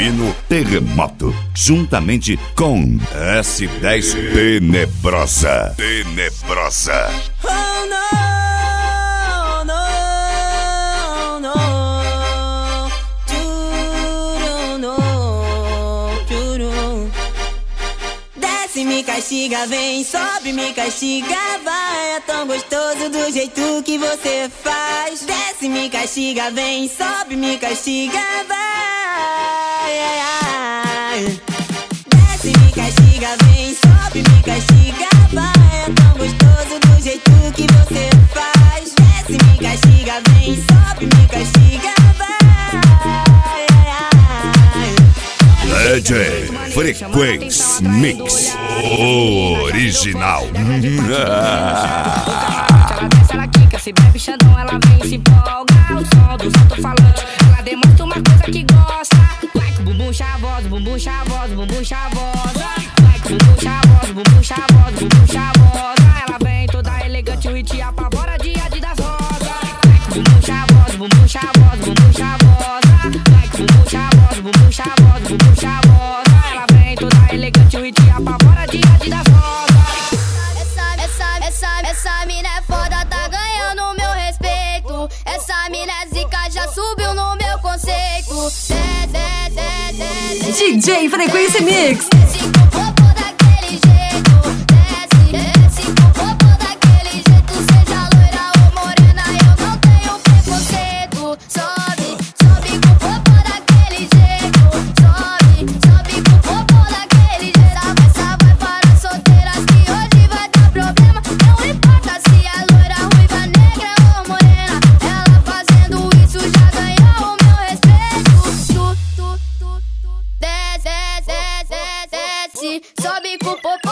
Dino Terremoto, juntamente com S10 Tenebrosa. Tenebrosa. Oh no, no, no, turu, no, turu. Desce, me castiga, vem, sobe, me castiga, vai. É tão gostoso do jeito que você faz. Desce, me castiga, vem, sobe, me castiga, vai. Desce, me castiga, vem, sobe, me castiga, vai. É tão gostoso do jeito que você faz. Desce, me castiga, vem, sobe, me castiga, vai. DJ Frequência Mix original. Ela desce, ela quica, se bebe xandão, ela vem e se empolga. O som do alto-falante, ela demonstra uma coisa que gosta. Vai com o bumbum chavoso, bumbum chavoso, bumbum chavosa. Vai com o bumbum chavoso, bumbum chavoso, bumbum chavosa. Ela vem toda elegante e te apavora dia de das rosa. Vai com o bumbum chavoso, bumbum chavoso, bumbum chavosa. Vai com o bumbum chavoso, bumbum chavoso, bumbum chavosa. Ela vem toda elegante e te apavora dia de das rosa. Essa mina é foda, tá ganhando meu respeito. Essa mina é zica, já subiu no meu conceito. DJ Frequência Mix. Desce com popô daquele jeito. Desce com popô daquele jeito. Seja loira ou morena, eu não tenho preconceito. Sobe com popô daquele jeito. Sobe com popô daquele jeito. Essa vai para solteiras que hoje vai dar problema. Não importa se é loira, ruiva, negra ou morena. Ela fazendo isso já ganhou o meu respeito. Desce, sobe com popô.